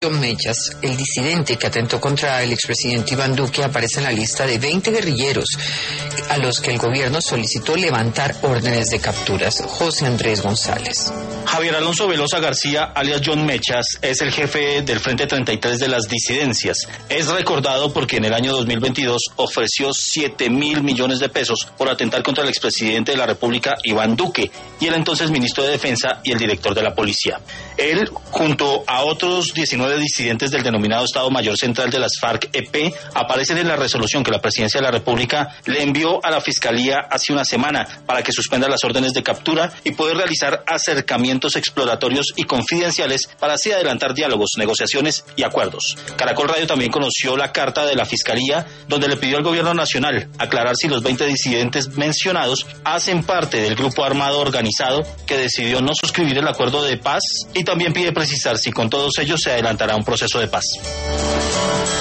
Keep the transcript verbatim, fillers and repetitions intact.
John Mechas, el disidente que atentó contra el expresidente Iván Duque, aparece en la lista de veinte guerrilleros a los que el gobierno solicitó levantar órdenes de capturas. José Andrés González. Javier Alonso Velosa García, alias John Mechas, es el jefe del Frente treinta y tres de las disidencias. Es recordado porque en el año dos mil veintidós ofreció siete mil millones de pesos por atentar contra el expresidente de la República, Iván Duque, y el entonces ministro de Defensa y el director de la Policía. Él, junto a otros diecinueve disidentes del denominado Estado Mayor Central de las FARC-E P, aparecen en la resolución que la Presidencia de la República le envió a la Fiscalía hace una semana para que suspenda las órdenes de captura y poder realizar acercamientos exploratorios y confidenciales para así adelantar diálogos, negociaciones y acuerdos. Caracol Radio también conoció la carta de la Fiscalía donde le pidió al Gobierno Nacional aclarar si los veinte disidentes mencionados hacen parte del grupo armado organizado que decidió no suscribir el acuerdo de paz, y también pide precisar si con todos ellos se adelantará un proceso de paz.